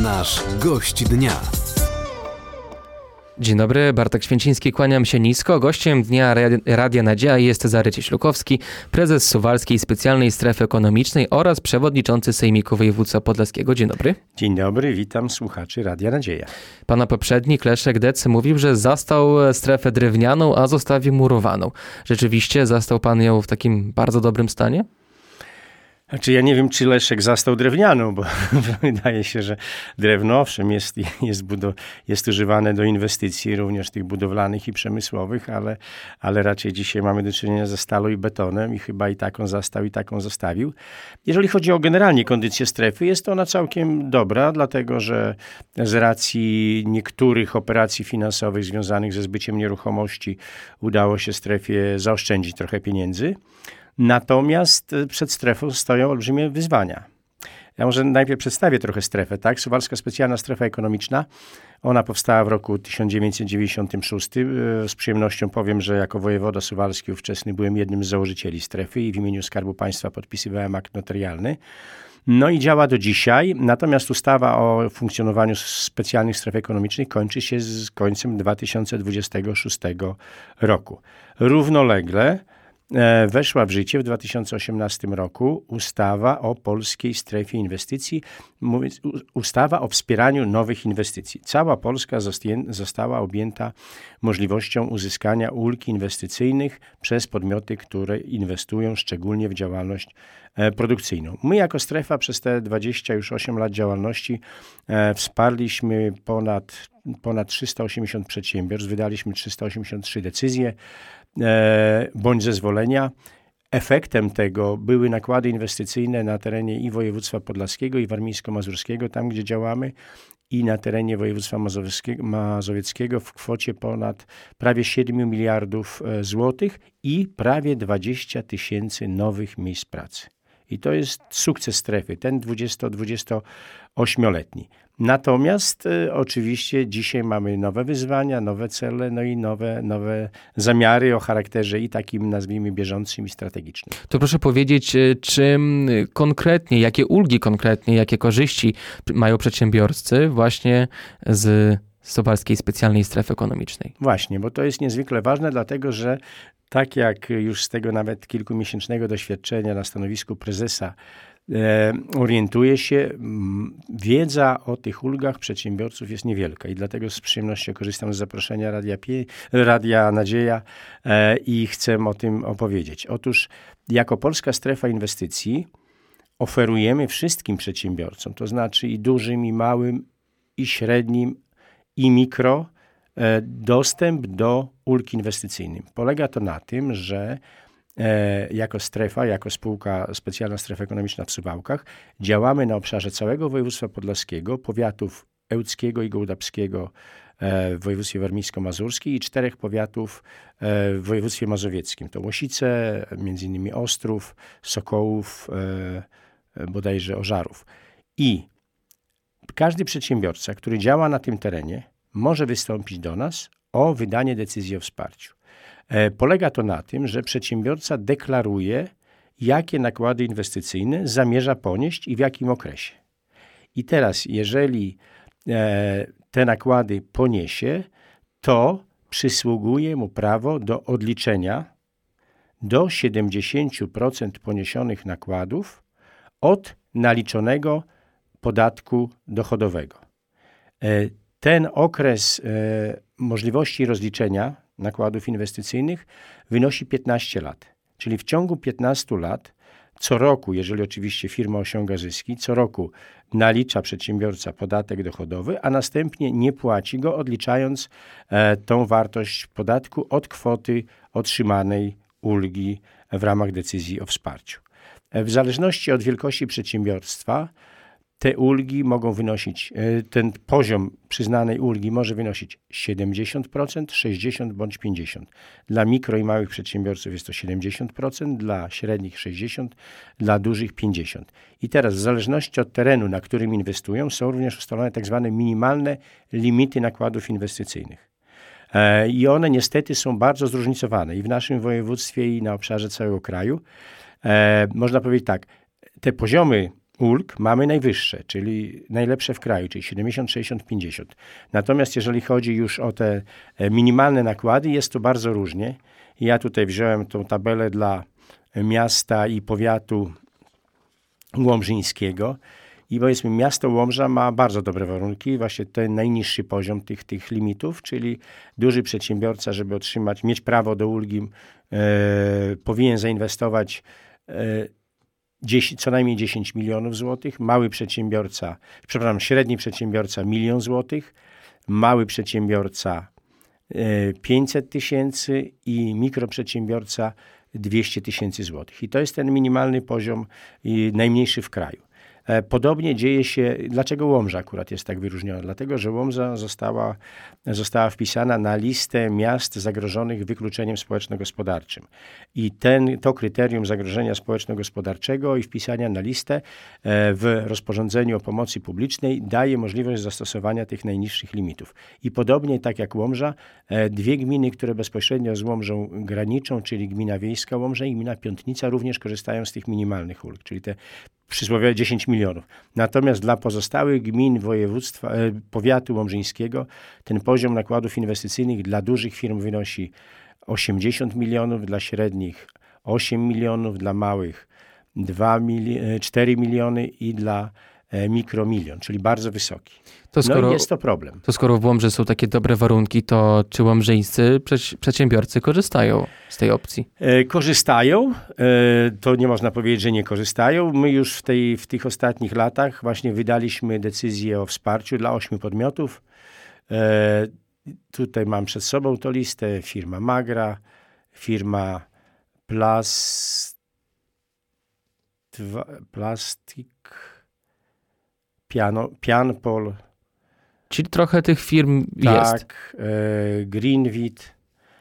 Nasz gość dnia. Dzień dobry, Bartek Święciński, kłaniam się nisko. Gościem dnia Radia Nadzieja jest Cezary Cieślukowski, prezes Suwalskiej Specjalnej Strefy Ekonomicznej oraz przewodniczący Sejmiku Województwa Podlaskiego. Dzień dobry. Dzień dobry, witam słuchaczy Radia Nadzieja. Pana poprzednik Leszek Dec mówił, że zastał strefę drewnianą, a zostawił murowaną. Rzeczywiście zastał pan ją w takim bardzo dobrym stanie? Znaczy ja nie wiem, czy Leszek zastał drewnianą, bo wydaje się, że drewno owszem jest używane do inwestycji, również tych budowlanych i przemysłowych, ale raczej dzisiaj mamy do czynienia ze stalą i betonem i chyba i taką zastał, i taką zostawił. Jeżeli chodzi o generalnie kondycję strefy, jest ona całkiem dobra, dlatego że z racji niektórych operacji finansowych związanych ze zbyciem nieruchomości udało się strefie zaoszczędzić trochę pieniędzy. Natomiast przed strefą stoją olbrzymie wyzwania. Ja może najpierw przedstawię trochę strefę, tak? Suwalska Specjalna Strefa Ekonomiczna, ona powstała w roku 1996. Z przyjemnością powiem, że jako wojewoda suwalski ówczesny byłem jednym z założycieli strefy i w imieniu Skarbu Państwa podpisywałem akt notarialny. No i działa do dzisiaj, natomiast ustawa o funkcjonowaniu specjalnych stref ekonomicznych kończy się z końcem 2026 roku. Równolegle weszła w życie w 2018 roku ustawa o Polskiej Strefie Inwestycji, ustawa o wspieraniu nowych inwestycji. Cała Polska została objęta możliwością uzyskania ulg inwestycyjnych przez podmioty, które inwestują szczególnie w działalność produkcyjną. My jako strefa przez te 28 lat działalności wsparliśmy ponad 380 przedsiębiorstw, wydaliśmy 383 decyzje bądź zezwolenia. Efektem tego były nakłady inwestycyjne na terenie i województwa podlaskiego, i warmińsko-mazurskiego, tam gdzie działamy, i na terenie województwa mazowieckiego w kwocie ponad prawie 7 miliardów złotych i prawie 20 000 nowych miejsc pracy. I to jest sukces strefy, ten 28-letni. Natomiast oczywiście dzisiaj mamy nowe wyzwania, nowe cele, no i nowe zamiary o charakterze i takim, nazwijmy, bieżącym i strategicznym. To proszę powiedzieć, czym konkretnie, jakie ulgi konkretnie, jakie korzyści mają przedsiębiorcy właśnie z Suwalskiej Specjalnej Strefy Ekonomicznej? Właśnie, bo to jest niezwykle ważne, dlatego że tak jak już z tego nawet kilkumiesięcznego doświadczenia na stanowisku prezesa orientuje się, wiedza o tych ulgach przedsiębiorców jest niewielka i dlatego z przyjemnością korzystam z zaproszenia Radia Nadzieja i chcę o tym opowiedzieć. Otóż jako Polska Strefa Inwestycji oferujemy wszystkim przedsiębiorcom, to znaczy i dużym, i małym, i średnim, i mikro, dostęp do ulg inwestycyjnych. Polega to na tym, że jako strefa, jako spółka Specjalna Strefa Ekonomiczna w Suwałkach działamy na obszarze całego województwa podlaskiego, powiatów ełckiego i gołdapskiego w województwie warmińsko-mazurskim i 4 powiatów w województwie mazowieckim. To Łosice, między innymi Ostrów, Sokołów, bodajże Ożarów. I każdy przedsiębiorca, który działa na tym terenie, może wystąpić do nas o wydanie decyzji o wsparciu. Polega to na tym, że przedsiębiorca deklaruje, jakie nakłady inwestycyjne zamierza ponieść i w jakim okresie. I teraz, jeżeli te nakłady poniesie, to przysługuje mu prawo do odliczenia do 70% poniesionych nakładów od naliczonego podatku dochodowego. Ten okres możliwości rozliczenia nakładów inwestycyjnych wynosi 15 lat. Czyli w ciągu 15 lat co roku, jeżeli oczywiście firma osiąga zyski, co roku nalicza przedsiębiorca podatek dochodowy, a następnie nie płaci go, odliczając tą wartość podatku od kwoty otrzymanej ulgi w ramach decyzji o wsparciu. W zależności od wielkości przedsiębiorstwa te ulgi mogą wynosić, ten poziom przyznanej ulgi może wynosić 70%, 60% bądź 50%. Dla mikro i małych przedsiębiorców jest to 70%, dla średnich 60%, dla dużych 50%. I teraz w zależności od terenu, na którym inwestują, są również ustalone tak zwane minimalne limity nakładów inwestycyjnych. I one niestety są bardzo zróżnicowane i w naszym województwie, i na obszarze całego kraju. Można powiedzieć tak, te poziomy ulg mamy najwyższe, czyli najlepsze w kraju, czyli 70, 60, 50. Natomiast jeżeli chodzi już o te minimalne nakłady, jest to bardzo różnie. Ja tutaj wziąłem tą tabelę dla miasta i powiatu łomżyńskiego i powiedzmy miasto Łomża ma bardzo dobre warunki, właśnie ten najniższy poziom tych limitów, czyli duży przedsiębiorca, żeby mieć prawo do ulgi, powinien zainwestować co najmniej 10 milionów złotych, średni przedsiębiorca 1 milion złotych, mały przedsiębiorca 500 tysięcy i mikroprzedsiębiorca 200 tysięcy złotych. I to jest ten minimalny poziom najmniejszy w kraju. Podobnie dzieje się, dlaczego Łomża akurat jest tak wyróżniona? Dlatego, że Łomża została wpisana na listę miast zagrożonych wykluczeniem społeczno-gospodarczym. I to kryterium zagrożenia społeczno-gospodarczego i wpisania na listę w rozporządzeniu o pomocy publicznej daje możliwość zastosowania tych najniższych limitów. I podobnie tak jak Łomża, dwie gminy, które bezpośrednio z Łomżą graniczą, czyli gmina wiejska Łomża i gmina Piątnica, również korzystają z tych minimalnych ulg, czyli te przysłowiowe 10 milionów. Natomiast dla pozostałych gmin powiatu łomżyńskiego ten poziom nakładów inwestycyjnych dla dużych firm wynosi 80 milionów, dla średnich 8 milionów, dla małych 4 miliony i dla mikromilion, czyli bardzo wysoki. I jest to problem. To skoro w Łomży są takie dobre warunki, to czy łomżyńscy przedsiębiorcy korzystają z tej opcji? Korzystają. To nie można powiedzieć, że nie korzystają. My już w tych ostatnich latach właśnie wydaliśmy decyzję o wsparciu dla 8 podmiotów. Tutaj mam przed sobą tę listę. Firma Magra, firma Pianpol. Czyli trochę tych firm jest. Tak, Greenwit,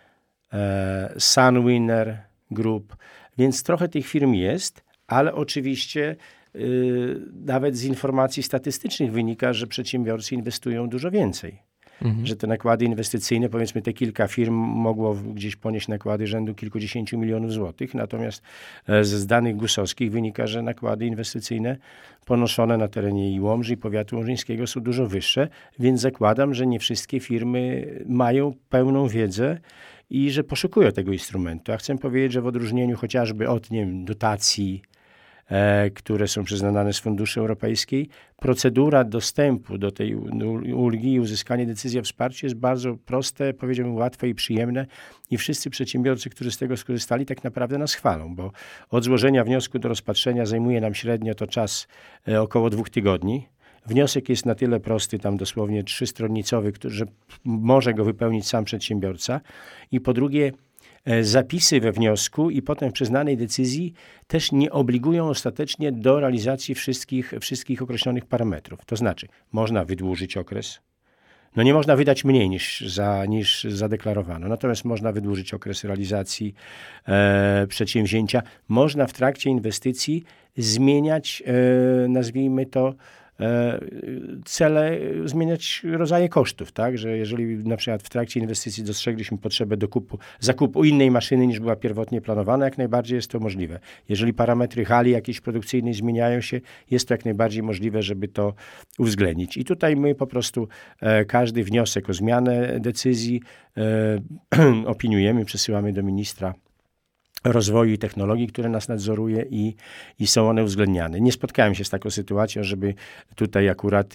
Sunwinner Group, więc trochę tych firm jest, ale oczywiście nawet z informacji statystycznych wynika, że przedsiębiorcy inwestują dużo więcej. Że te nakłady inwestycyjne, powiedzmy te kilka firm mogło gdzieś ponieść nakłady rzędu kilkudziesięciu milionów złotych, natomiast z danych GUS-owskich wynika, że nakłady inwestycyjne ponoszone na terenie i Łomży, i powiatu łomżyńskiego są dużo wyższe, więc zakładam, że nie wszystkie firmy mają pełną wiedzę i że poszukują tego instrumentu. A chcę powiedzieć, że w odróżnieniu chociażby od dotacji, które są przyznane z funduszy europejskiej, procedura dostępu do tej ulgi i uzyskanie decyzji o wsparciu jest bardzo proste, powiedziałbym łatwe i przyjemne i wszyscy przedsiębiorcy, którzy z tego skorzystali, tak naprawdę nas chwalą, bo od złożenia wniosku do rozpatrzenia zajmuje nam średnio to czas około 2 tygodni. Wniosek jest na tyle prosty, tam dosłownie 3-stronicowy, że może go wypełnić sam przedsiębiorca i po drugie zapisy we wniosku i potem w przyznanej decyzji też nie obligują ostatecznie do realizacji wszystkich określonych parametrów. To znaczy, można wydłużyć okres. Nie można wydać mniej niż zadeklarowano. Natomiast można wydłużyć okres realizacji przedsięwzięcia. Można w trakcie inwestycji zmieniać, nazwijmy to, cele, zmieniać rodzaje kosztów, tak? Że jeżeli na przykład w trakcie inwestycji dostrzegliśmy potrzebę zakupu innej maszyny niż była pierwotnie planowana, jak najbardziej jest to możliwe. Jeżeli parametry hali jakiejś produkcyjnej zmieniają się, jest to jak najbardziej możliwe, żeby to uwzględnić. I tutaj my po prostu każdy wniosek o zmianę decyzji opiniujemy, przesyłamy do ministra rozwoju i technologii, który nas nadzoruje i są one uwzględniane. Nie spotkałem się z taką sytuacją, żeby tutaj akurat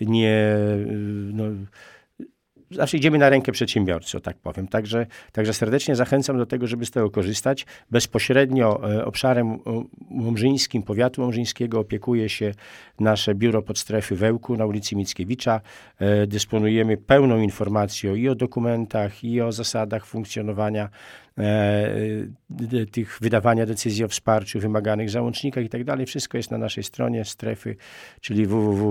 zawsze idziemy na rękę przedsiębiorcy, o tak powiem. Także serdecznie zachęcam do tego, żeby z tego korzystać. Bezpośrednio obszarem łomżyńskim, powiatu łomżyńskiego opiekuje się nasze biuro podstrefy w Ełku na ulicy Mickiewicza. Dysponujemy pełną informacją i o dokumentach, i o zasadach funkcjonowania tych wydawania decyzji o wsparciu, wymaganych załącznikach i tak dalej. Wszystko jest na naszej stronie strefy, czyli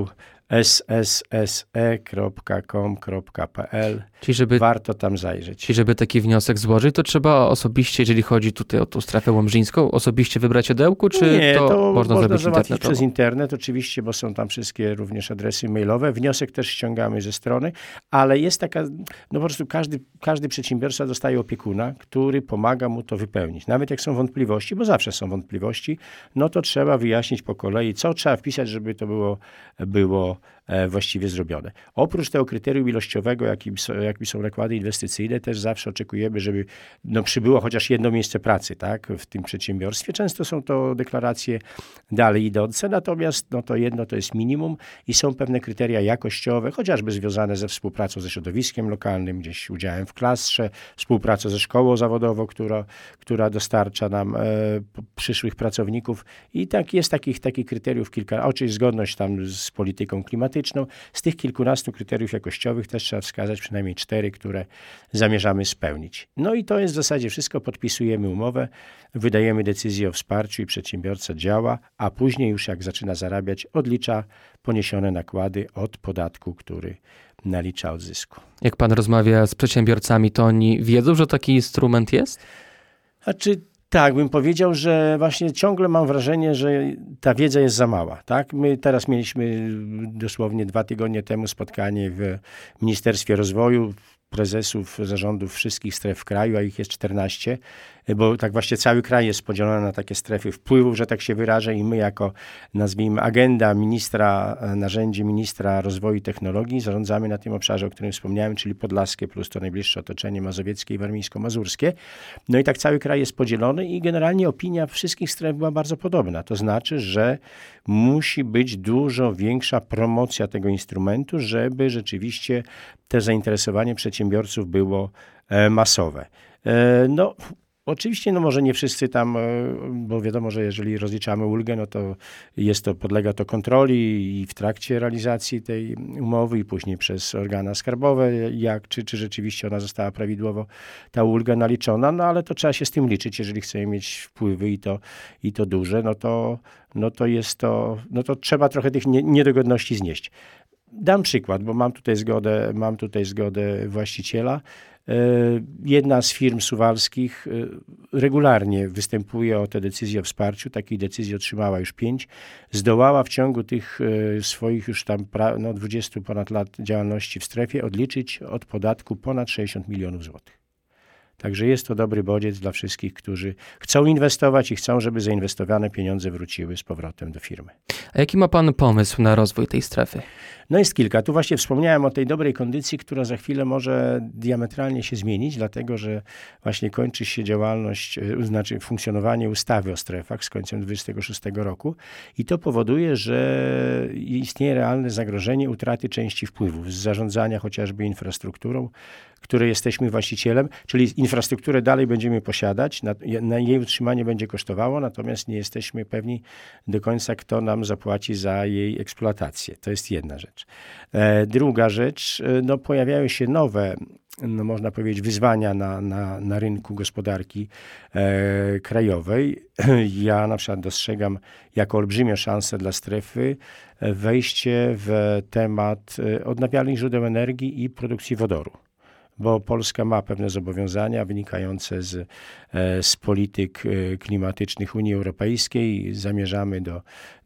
www.ssse.com.pl. Warto tam zajrzeć. Czyli żeby taki wniosek złożyć, to trzeba osobiście, jeżeli chodzi tutaj o tą strefę łomżyńską, osobiście wybrać odełku, czy nie, to można zrobić załatwić przez internet oczywiście, bo są tam wszystkie również adresy mailowe. Wniosek też ściągamy ze strony, ale jest taka, po prostu każdy przedsiębiorca dostaje opiekuna, który który pomaga mu to wypełnić. Nawet jak są wątpliwości, bo zawsze są wątpliwości, no to trzeba wyjaśnić po kolei, co trzeba wpisać, żeby to było właściwie zrobione. Oprócz tego kryterium ilościowego, jakim są nakłady inwestycyjne, też zawsze oczekujemy, żeby przybyło chociaż jedno miejsce pracy, tak, w tym przedsiębiorstwie. Często są to deklaracje dalej idące, natomiast to jedno to jest minimum i są pewne kryteria jakościowe, chociażby związane ze współpracą ze środowiskiem lokalnym, gdzieś udziałem w klastrze, współpracą ze szkołą zawodową, która dostarcza nam przyszłych pracowników i jest takich kryteriów kilka, oczywiście zgodność tam z polityką klimatyczną. Z tych kilkunastu kryteriów jakościowych też trzeba wskazać przynajmniej 4, które zamierzamy spełnić. No i to jest w zasadzie wszystko. Podpisujemy umowę, wydajemy decyzję o wsparciu i przedsiębiorca działa, a później już jak zaczyna zarabiać, odlicza poniesione nakłady od podatku, który nalicza od zysku. Jak pan rozmawia z przedsiębiorcami, to oni wiedzą, że taki instrument jest? Tak, bym powiedział, że właśnie ciągle mam wrażenie, że ta wiedza jest za mała. Tak? My teraz mieliśmy dosłownie 2 tygodnie temu spotkanie w Ministerstwie Rozwoju prezesów zarządów wszystkich stref w kraju, a ich jest 14, bo tak właśnie cały kraj jest podzielony na takie strefy wpływów, że tak się wyrażę, i my jako, nazwijmy, agenda narzędzie ministra rozwoju i technologii zarządzamy na tym obszarze, o którym wspomniałem, czyli podlaskie plus to najbliższe otoczenie mazowieckie i warmińsko-mazurskie. No i tak cały kraj jest podzielony i generalnie opinia wszystkich stref była bardzo podobna. To znaczy, że musi być dużo większa promocja tego instrumentu, żeby rzeczywiście to zainteresowanie przedsiębiorców było masowe. Oczywiście, może nie wszyscy tam, bo wiadomo, że jeżeli rozliczamy ulgę, no to podlega to kontroli i w trakcie realizacji tej umowy i później przez organa skarbowe, czy rzeczywiście ona została prawidłowo, ta ulga naliczona, no ale to trzeba się z tym liczyć, jeżeli chcemy mieć wpływy i to duże, no to trzeba trochę tych niedogodności znieść. Dam przykład, bo mam tutaj zgodę właściciela. Jedna z firm suwalskich regularnie występuje o te decyzje o wsparciu. Takich decyzji otrzymała już 5. Zdołała w ciągu tych swoich już tam 20 ponad lat działalności w strefie odliczyć od podatku ponad 60 milionów złotych. Także jest to dobry bodziec dla wszystkich, którzy chcą inwestować i chcą, żeby zainwestowane pieniądze wróciły z powrotem do firmy. A jaki ma pan pomysł na rozwój tej strefy? Jest kilka. Tu właśnie wspomniałem o tej dobrej kondycji, która za chwilę może diametralnie się zmienić, dlatego że właśnie kończy się funkcjonowanie ustawy o strefach z końcem 2026 roku i to powoduje, że istnieje realne zagrożenie utraty części wpływów z zarządzania chociażby infrastrukturą, której jesteśmy właścicielem, czyli infrastrukturę dalej będziemy posiadać, na jej utrzymanie będzie kosztowało, natomiast nie jesteśmy pewni do końca, kto nam zapłaci za jej eksploatację. To jest jedna rzecz. Druga rzecz, pojawiają się nowe, można powiedzieć, wyzwania na rynku gospodarki krajowej. Ja na przykład dostrzegam jako olbrzymią szansę dla strefy wejście w temat odnawialnych źródeł energii i produkcji wodoru, bo Polska ma pewne zobowiązania wynikające z polityk klimatycznych Unii Europejskiej. Zamierzamy do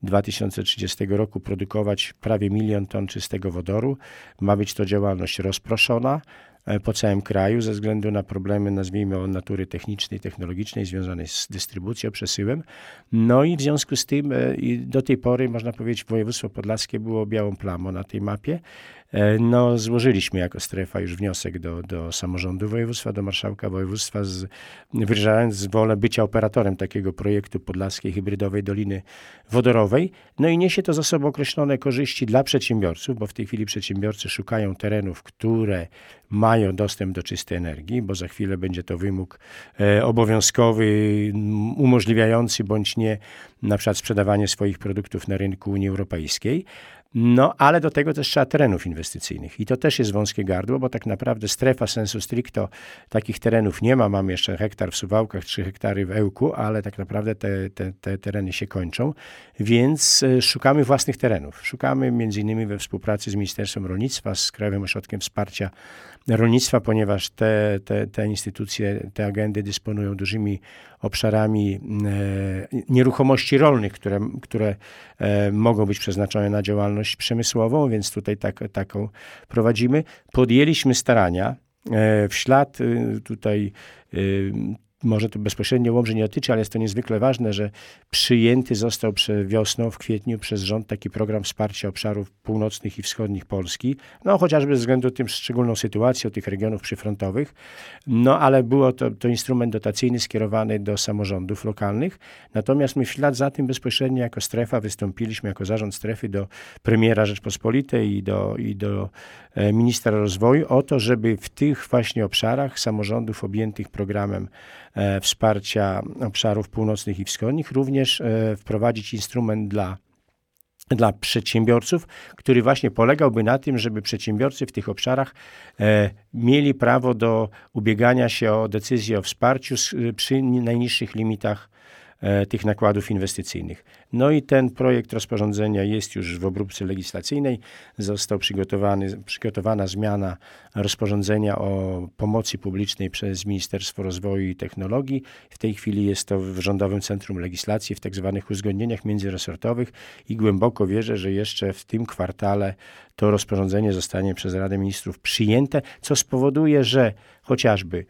2030 roku produkować prawie 1 milion ton czystego wodoru. Ma być to działalność rozproszona po całym kraju ze względu na problemy, nazwijmy, o natury technicznej, technologicznej związane z dystrybucją, przesyłem. I w związku z tym do tej pory, można powiedzieć, województwo podlaskie było białą plamą na tej mapie. Złożyliśmy jako strefa już wniosek do samorządu województwa, do marszałka województwa, wyrażając wolę bycia operatorem takiego projektu Podlaskiej Hybrydowej Doliny Wodorowej. I niesie to za sobą określone korzyści dla przedsiębiorców, bo w tej chwili przedsiębiorcy szukają terenów, które mają dostęp do czystej energii, bo za chwilę będzie to wymóg obowiązkowy, umożliwiający bądź nie na przykład sprzedawanie swoich produktów na rynku Unii Europejskiej. Ale do tego też trzeba terenów inwestycyjnych i to też jest wąskie gardło, bo tak naprawdę strefa sensu stricto takich terenów nie ma. Mamy jeszcze 1 hektar w Suwałkach, 3 hektary w Ełku, ale tak naprawdę te tereny się kończą, więc szukamy własnych terenów. Szukamy między innymi we współpracy z Ministerstwem Rolnictwa, z Krajowym Ośrodkiem Wsparcia Rolnictwa, ponieważ te instytucje, te agendy dysponują dużymi obszarami nieruchomości rolnych, które mogą być przeznaczone na działalność przemysłową, więc tutaj taką prowadzimy. Podjęliśmy starania W ślad tutaj może to bezpośrednio Łomży nie dotyczy, ale jest to niezwykle ważne, że przyjęty został wiosną, w kwietniu przez rząd taki program wsparcia obszarów północnych i wschodnich Polski, no chociażby ze względu na tę szczególną sytuację tych regionów przyfrontowych, no ale było to instrument dotacyjny skierowany do samorządów lokalnych, natomiast my w ślad za tym bezpośrednio jako strefa wystąpiliśmy, jako zarząd strefy do premiera Rzeczpospolitej i do ministra rozwoju o to, żeby w tych właśnie obszarach samorządów objętych programem wsparcia obszarów północnych i wschodnich również wprowadzić instrument dla przedsiębiorców, który właśnie polegałby na tym, żeby przedsiębiorcy w tych obszarach mieli prawo do ubiegania się o decyzję o wsparciu przy najniższych limitach tych nakładów inwestycyjnych. No i ten projekt rozporządzenia jest już w obróbce legislacyjnej. Została przygotowana zmiana rozporządzenia o pomocy publicznej przez Ministerstwo Rozwoju i Technologii. W tej chwili jest to w Rządowym Centrum Legislacji, w tak zwanych uzgodnieniach międzyresortowych i głęboko wierzę, że jeszcze w tym kwartale to rozporządzenie zostanie przez Radę Ministrów przyjęte, co spowoduje, że chociażby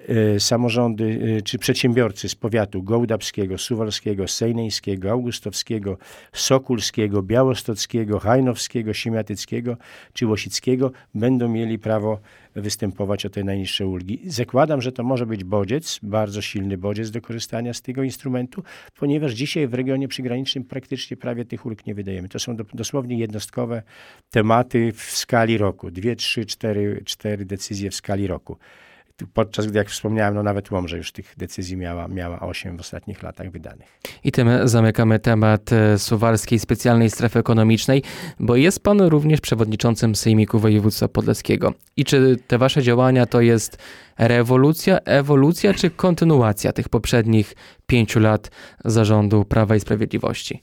samorządy czy przedsiębiorcy z powiatu gołdapskiego, suwalskiego, sejneńskiego, augustowskiego, sokulskiego, białostockiego, hajnowskiego, siemiatyckiego czy łosickiego będą mieli prawo występować o te najniższe ulgi. Zakładam, że to może być bodziec, bardzo silny bodziec do korzystania z tego instrumentu, ponieważ dzisiaj w regionie przygranicznym praktycznie prawie tych ulg nie wydajemy. To są dosłownie jednostkowe tematy w skali roku. 2, 3, 4 decyzje w skali roku. Podczas gdy, jak wspomniałem, no nawet Łomża już tych decyzji miała 8 w ostatnich latach wydanych. I tym zamykamy temat Suwalskiej Specjalnej Strefy Ekonomicznej, bo jest pan również przewodniczącym Sejmiku Województwa Podlaskiego. I czy te wasze działania to jest rewolucja, ewolucja czy kontynuacja tych poprzednich 5 lat zarządu Prawa i Sprawiedliwości?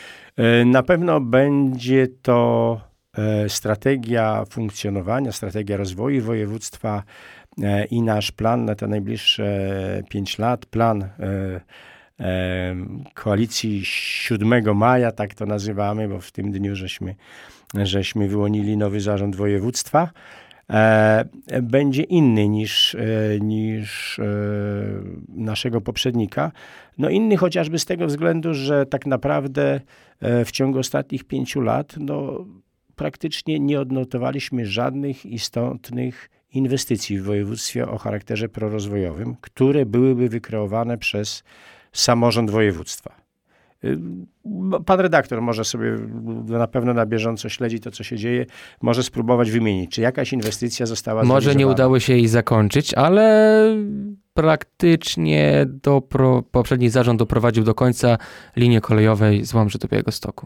Na pewno będzie to strategia funkcjonowania, strategia rozwoju województwa i nasz plan na te najbliższe 5 lat, plan koalicji 7 maja, tak to nazywamy, bo w tym dniu żeśmy wyłonili nowy zarząd województwa, będzie inny niż naszego poprzednika. No inny chociażby z tego względu, że tak naprawdę w ciągu ostatnich 5 lat praktycznie nie odnotowaliśmy żadnych istotnych inwestycji w województwie o charakterze prorozwojowym, które byłyby wykreowane przez samorząd województwa. Pan redaktor może sobie na pewno na bieżąco śledzi to, co się dzieje, może spróbować wymienić, czy jakaś inwestycja została zrealizowana. Może nie udało się jej zakończyć, ale praktycznie poprzedni zarząd doprowadził do końca linię kolejowej z Łomży do Białegostoku.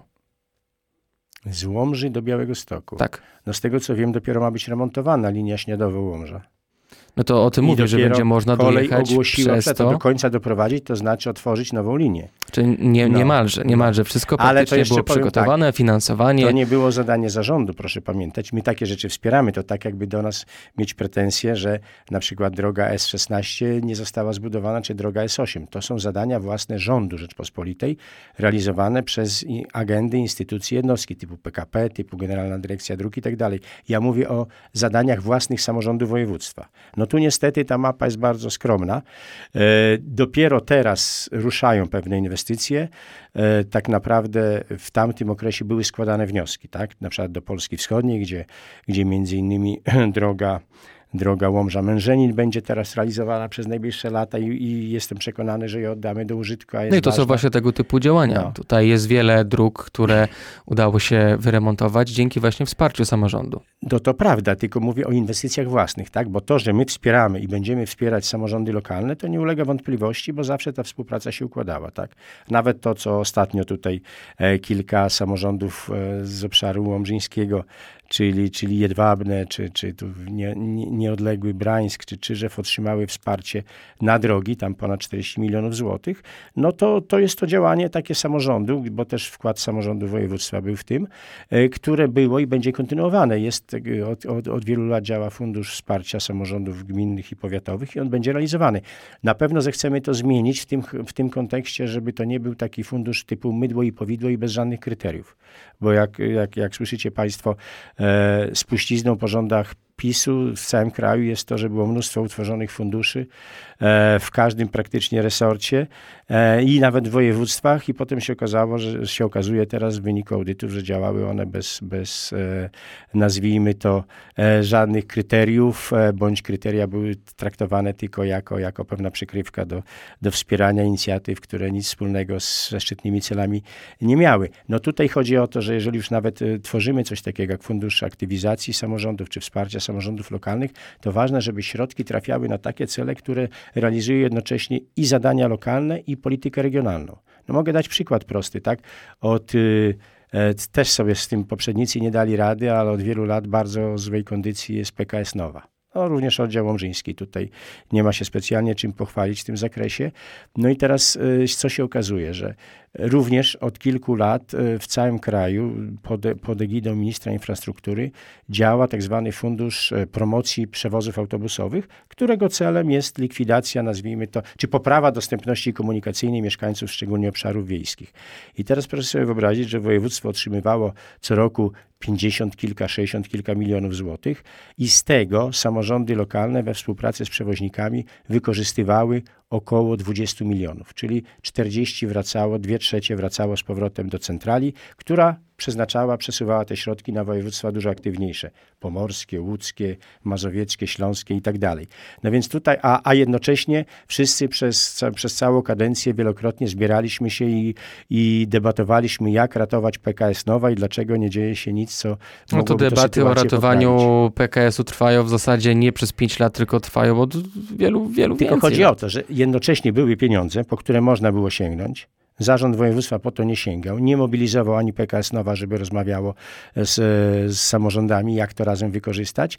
Z Łomży do Białegostoku. Tak. No z tego co wiem, dopiero ma być remontowana linia Śniadowo-Łomża. No to o tym mówię, że będzie można dojechać przez to do końca doprowadzić, to znaczy otworzyć nową linię. Czyli niemalże. Wszystko praktycznie było przygotowane, tak, finansowanie. To nie było zadanie zarządu, proszę pamiętać. My takie rzeczy wspieramy. To tak jakby do nas mieć pretensje, że na przykład droga S16 nie została zbudowana, czy droga S8. To są zadania własne rządu Rzeczpospolitej, realizowane przez agendy, instytucje, jednostki typu PKP, typu Generalna Dyrekcja Dróg i tak dalej. Ja mówię o zadaniach własnych samorządu województwa. No tu niestety ta mapa jest bardzo skromna. Dopiero teraz ruszają pewne inwestycje. Tak naprawdę w tamtym okresie były składane wnioski, tak? Na przykład do Polski Wschodniej, gdzie między innymi droga Łomża-Mężenin będzie teraz realizowana przez najbliższe lata i jestem przekonany, że je oddamy do użytku. No i to są właśnie tego typu działania. No. Tutaj jest wiele dróg, które udało się wyremontować dzięki właśnie wsparciu samorządu. To prawda, tylko mówię o inwestycjach własnych, tak? Bo to, że my wspieramy i będziemy wspierać samorządy lokalne, to nie ulega wątpliwości, bo zawsze ta współpraca się układała, tak? Nawet to, co ostatnio tutaj kilka samorządów z obszaru łomżyńskiego, czyli Jedwabne, czy tu nieodległy Brańsk, czy Czyżew otrzymały wsparcie na drogi, tam ponad 40 milionów złotych, no to jest to działanie takie samorządu, bo też wkład samorządu województwa był w tym, które było i będzie kontynuowane. Jest od wielu lat działa Fundusz Wsparcia Samorządów Gminnych i Powiatowych i on będzie realizowany. Na pewno zechcemy to zmienić w tym kontekście, żeby to nie był taki fundusz typu mydło i powidło i bez żadnych kryteriów. Bo jak słyszycie Państwo, spuścizną po rządach PiS-u w całym kraju jest to, że było mnóstwo utworzonych funduszy w każdym praktycznie resorcie i nawet w województwach i potem się okazało, że się okazuje teraz w wyniku audytów, że działały one bez nazwijmy to żadnych kryteriów, bądź kryteria były traktowane tylko jako pewna przykrywka do wspierania inicjatyw, które nic wspólnego ze szczytnymi celami nie miały. No tutaj chodzi o to, że jeżeli już nawet tworzymy coś takiego jak Fundusz Aktywizacji Samorządów czy Wsparcia Samorządów Lokalnych, to ważne, żeby środki trafiały na takie cele, które realizują jednocześnie i zadania lokalne, i politykę regionalną. No mogę dać przykład prosty, tak? Też sobie z tym poprzednicy nie dali rady, ale od wielu lat bardzo złej kondycji jest PKS Nowa. No, również oddział łomżyński. Tutaj nie ma się specjalnie czym pochwalić w tym zakresie. No i teraz co się okazuje, że również od kilku lat w całym kraju pod egidą ministra infrastruktury działa tak zwany Fundusz Promocji Przewozów Autobusowych, którego celem jest likwidacja, nazwijmy to, czy poprawa dostępności komunikacyjnej mieszkańców, szczególnie obszarów wiejskich. I teraz proszę sobie wyobrazić, że województwo otrzymywało co roku 50 kilka, 60 kilka milionów złotych i z tego samorządy lokalne we współpracy z przewoźnikami wykorzystywały około 20 milionów, czyli 40 wracało, 2/3 wracało z powrotem do centrali, która przesuwała te środki na województwa dużo aktywniejsze. Pomorskie, łódzkie, mazowieckie, śląskie i tak dalej. No więc tutaj, a jednocześnie wszyscy przez całą kadencję wielokrotnie zbieraliśmy się i debatowaliśmy, jak ratować PKS Nowa i dlaczego nie dzieje się nic, co no to debaty o ratowaniu PKS-u trwają w zasadzie nie przez 5 lat, tylko trwają od wielu Tylko chodzi o to, że jednocześnie były pieniądze, po które można było sięgnąć. Zarząd województwa po to nie sięgał, nie mobilizował ani PKS Nowa, żeby rozmawiało z samorządami, jak to razem wykorzystać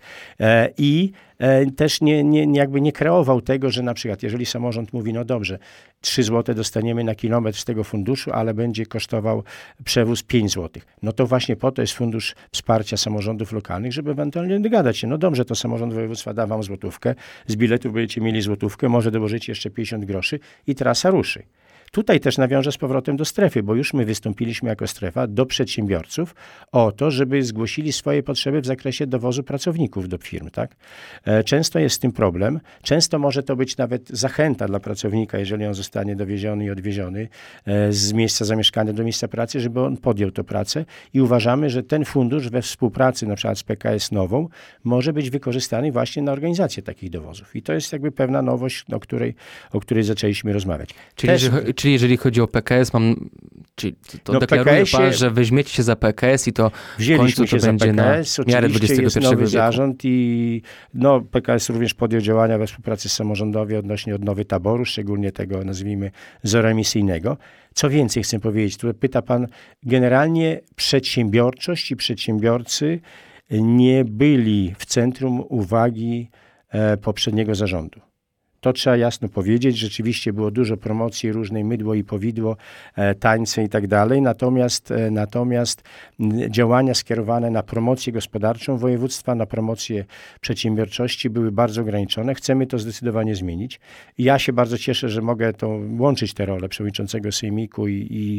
i też nie kreował tego, że na przykład jeżeli samorząd mówi, no dobrze, 3 zł dostaniemy na kilometr z tego funduszu, ale będzie kosztował przewóz 5 zł. No to właśnie po to jest Fundusz Wsparcia Samorządów Lokalnych, żeby ewentualnie dogadać się. No dobrze, to samorząd województwa da wam złotówkę, z biletów będziecie mieli złotówkę, może dołożycie jeszcze 50 groszy i trasa ruszy. Tutaj też nawiążę z powrotem do strefy, bo już my wystąpiliśmy jako strefa do przedsiębiorców o to, żeby zgłosili swoje potrzeby w zakresie dowozu pracowników do firm. Tak? Często jest z tym problem. Często może to być nawet zachęta dla pracownika, jeżeli on zostanie dowieziony i odwieziony z miejsca zamieszkania do miejsca pracy, żeby on podjął tę pracę i uważamy, że ten fundusz we współpracy na przykład z PKS Nową może być wykorzystany właśnie na organizację takich dowozów. I to jest jakby pewna nowość, o której zaczęliśmy rozmawiać. Czyli jeżeli chodzi o PKS, deklaruje pan, że weźmiecie się za PKS i to w końcu to będzie PKS, na miarę XXI jest nowy wieku. zarząd i PKS również podjął działania we współpracy z samorządowi odnośnie odnowy taboru, szczególnie tego, nazwijmy, zeroemisyjnego. Co więcej chcę powiedzieć, tu pyta pan, generalnie przedsiębiorczość i przedsiębiorcy nie byli w centrum uwagi poprzedniego zarządu. To trzeba jasno powiedzieć. Rzeczywiście było dużo promocji różnej, mydło i powidło, tańce i tak dalej. Natomiast działania skierowane na promocję gospodarczą województwa, na promocję przedsiębiorczości były bardzo ograniczone. Chcemy to zdecydowanie zmienić. I ja się bardzo cieszę, że mogę łączyć tę rolę przewodniczącego sejmiku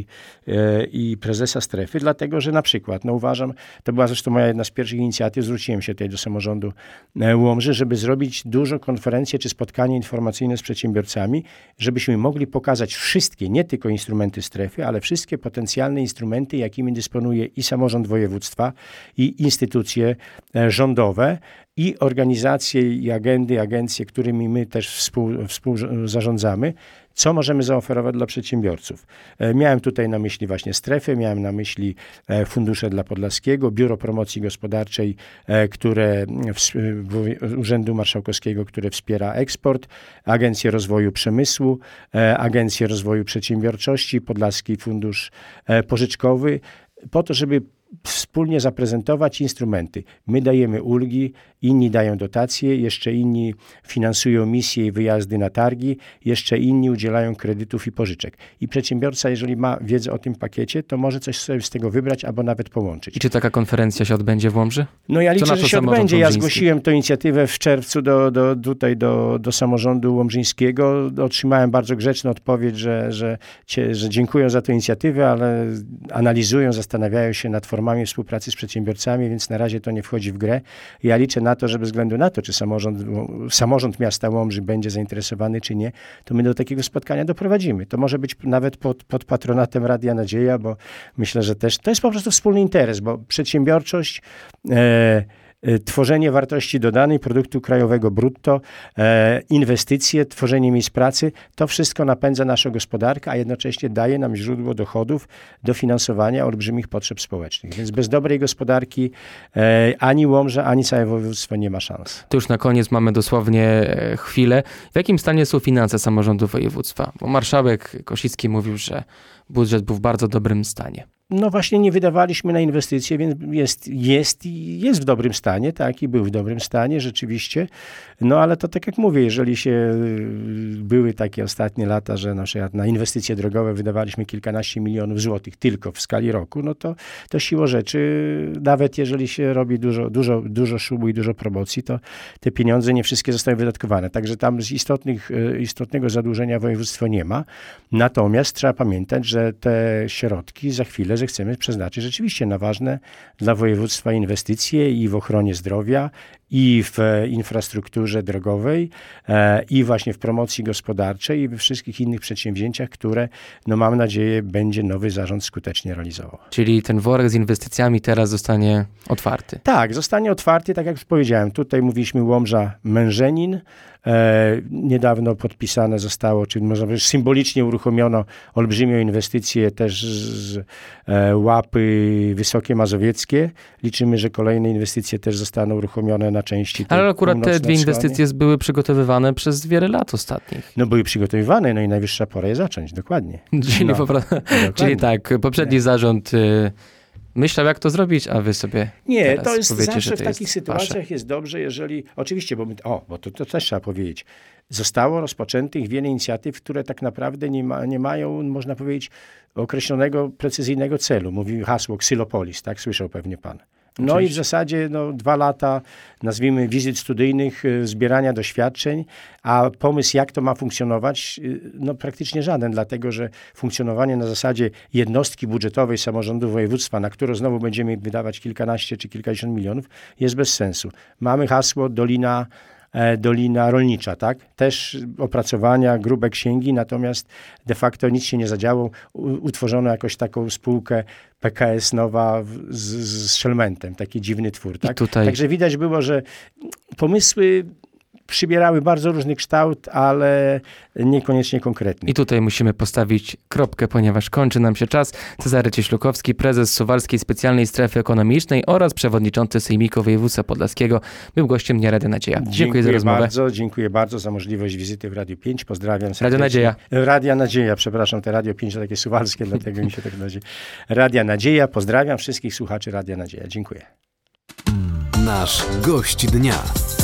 i prezesa strefy, dlatego że na przykład, uważam, to była zresztą moja jedna z pierwszych inicjatyw, zwróciłem się tutaj do samorządu Łomży, żeby zrobić dużo konferencje czy spotkanie informacyjne z przedsiębiorcami, żebyśmy mogli pokazać wszystkie, nie tylko instrumenty strefy, ale wszystkie potencjalne instrumenty, jakimi dysponuje i samorząd województwa, i instytucje rządowe, i organizacje, i agencje, którymi my też współzarządzamy, co możemy zaoferować dla przedsiębiorców. Miałem tutaj na myśli właśnie strefę, miałem na myśli fundusze dla Podlaskiego, Biuro Promocji Gospodarczej, Urzędu Marszałkowskiego, które wspiera eksport, Agencję Rozwoju Przemysłu, Agencję Rozwoju Przedsiębiorczości, Podlaski Fundusz Pożyczkowy, po to, żeby wspólnie zaprezentować instrumenty. My dajemy ulgi, inni dają dotacje, jeszcze inni finansują misje i wyjazdy na targi, jeszcze inni udzielają kredytów i pożyczek. I przedsiębiorca, jeżeli ma wiedzę o tym pakiecie, to może coś sobie z tego wybrać albo nawet połączyć. I czy taka konferencja się odbędzie w Łomży? Ja liczę, że się odbędzie. Ja zgłosiłem tę inicjatywę w czerwcu do samorządu łomżyńskiego. Otrzymałem bardzo grzeczną odpowiedź, że dziękują za tę inicjatywę, ale analizują, zastanawiają się nad formami współpracy z przedsiębiorcami, więc na razie to nie wchodzi w grę. Ja liczę na to, że bez względu na to, czy samorząd miasta Łomży będzie zainteresowany, czy nie, to my do takiego spotkania doprowadzimy. To może być nawet pod patronatem Radia Nadzieja, bo myślę, że też to jest po prostu wspólny interes, bo przedsiębiorczość, tworzenie wartości dodanej, produktu krajowego brutto, inwestycje, tworzenie miejsc pracy, to wszystko napędza naszą gospodarkę, a jednocześnie daje nam źródło dochodów do finansowania olbrzymich potrzeb społecznych. Więc bez dobrej gospodarki ani Łomża, ani całe województwo nie ma szans. To już na koniec mamy dosłownie chwilę. W jakim stanie są finanse samorządu województwa? Bo marszałek Kosicki mówił, że budżet był w bardzo dobrym stanie. No właśnie nie wydawaliśmy na inwestycje, więc jest w dobrym stanie, tak, i był w dobrym stanie rzeczywiście. No ale to tak jak mówię, jeżeli były takie ostatnie lata, że na przykład na inwestycje drogowe wydawaliśmy kilkanaście milionów złotych tylko w skali roku, no to siłą rzeczy, nawet jeżeli się robi dużo szumu i dużo promocji, to te pieniądze nie wszystkie zostały wydatkowane. Także tam z istotnego zadłużenia województwo nie ma. Natomiast trzeba pamiętać, że te środki za chwilę, że chcemy przeznaczyć rzeczywiście na ważne dla województwa inwestycje i w ochronie zdrowia, i w infrastrukturze drogowej, i właśnie w promocji gospodarczej, i we wszystkich innych przedsięwzięciach, które, no mam nadzieję, będzie nowy zarząd skutecznie realizował. Czyli ten worek z inwestycjami teraz zostanie otwarty. Tak, zostanie otwarty, tak jak już powiedziałem. Tutaj mówiliśmy Łomża-Mężenin. Niedawno podpisane zostało, czyli można powiedzieć symbolicznie uruchomiono olbrzymią inwestycję też z Łapy Wysokie Mazowieckie. Liczymy, że kolejne inwestycje też zostaną uruchomione na części tej. Ale akurat te dwie inwestycje były przygotowywane przez wiele lat ostatnich. No były przygotowywane, no i najwyższa pora je zacząć, dokładnie. Czyli tak, poprzedni zarząd myślał, jak to zrobić, a wy sobie nie, to jest powiecie, zawsze że to w takich sytuacjach wasze. jest dobrze, jeżeli, oczywiście, bo to też trzeba powiedzieć, zostało rozpoczętych wiele inicjatyw, które tak naprawdę nie mają, można powiedzieć, określonego, precyzyjnego celu. Mówi hasło Xylopolis, tak? Słyszał pewnie pan. No oczywiście. I w zasadzie 2 lata, nazwijmy, wizyt studyjnych, zbierania doświadczeń, a pomysł, jak to ma funkcjonować, no praktycznie żaden, dlatego że funkcjonowanie na zasadzie jednostki budżetowej samorządu województwa, na którą znowu będziemy wydawać kilkanaście czy kilkadziesiąt milionów, jest bez sensu. Mamy hasło Dolina Rolnicza, tak? Też opracowania, grube księgi, natomiast de facto nic się nie zadziało. Utworzono jakoś taką spółkę PKS nowa z Szelmentem, taki dziwny twór, tak? Także widać było, że pomysły przybierały bardzo różny kształt, ale niekoniecznie konkretny. I tutaj musimy postawić kropkę, ponieważ kończy nam się czas. Cezary Cieślukowski, prezes Suwalskiej Specjalnej Strefy Ekonomicznej oraz przewodniczący Sejmiku Województwa Podlaskiego, był gościem Dnia Rady Nadzieja. Dziękuję za rozmowę. Dziękuję bardzo za możliwość wizyty w Radiu 5. Pozdrawiam serdecznie. Radio Nadzieja. Radia Nadzieja, przepraszam, te Radio 5 to takie suwalskie, dlatego mi się tak nazywa. Radia Nadzieja. Pozdrawiam wszystkich słuchaczy Radia Nadzieja. Dziękuję. Nasz gość dnia.